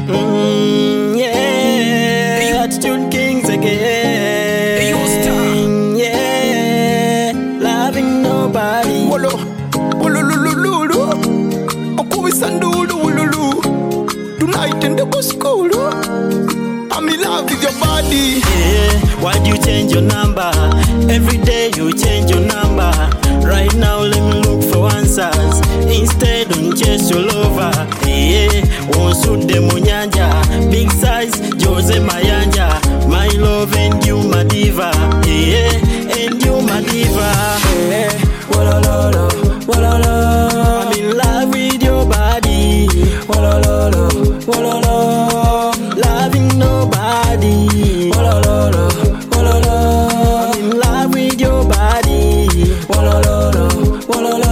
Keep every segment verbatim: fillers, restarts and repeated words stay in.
Mm, yeah, Attitude Kings again. Yeah, loving nobody. Wolo, wolo, lulu, lulu. Okubi sandulu, lulu. Tonight in the school. I'm in love with your body. Yeah, why'd you change your number? Every day you change your number. Right now let me look for answers. Instead don't chase your lover. Yeah, won't suit the munyanja. Big size, Jose Mayanja. My love and you my diva. Yeah, and you my diva. Yeah, wala la wala la. I'm in love with your body. Wala la wala la. Loving nobody. Wala la wala la. I'm in love with your body. Wala la wala la.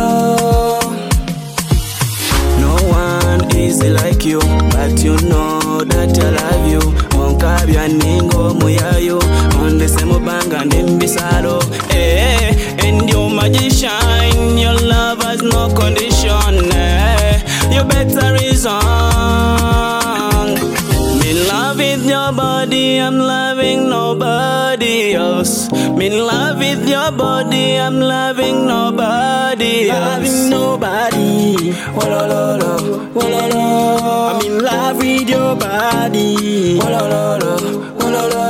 No one is like you, but you know that I love you. Monkabya ningo muyayo, on the same banga nimbisalo. Eh, and you magician, your love has no condition. Eh, you better reason. Me love with your body, I'm loving nobody else. Me love with your body, I'm loving nobody else. Loving nobody. Wala la la, wala la. I'm in love with your body. Wala la la, wala la.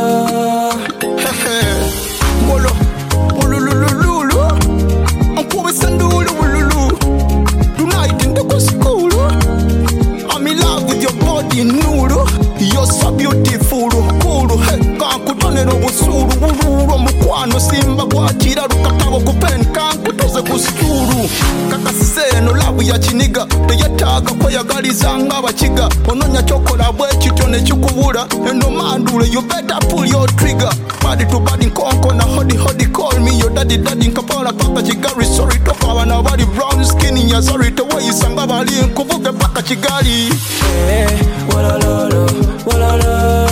Wolo, wolo, lulu, lulu. Okubi sandulu, lulu. Tonight in the school. I'm in love with your body, nuru. You're so beautiful, cool. Hey, kankutonera obusuru, bululu omukwano simba gwakira lukatabo kupen kankutoze kusituru. Kakaseno labu ya chiniga teyetaaga kweyagaliza ng'abakiga. Ononya kyokola bwekityo ne kikubula. Eno mandule, you better pull your trigger. Body to body nkonko na hodi hodi call me your daddy daddy nkapala paka Kigali. Sorry toka abana bali brown skin ya sorry teweyisanga bali nkuvuge paka Kigali. Eh, wala la la, wala la.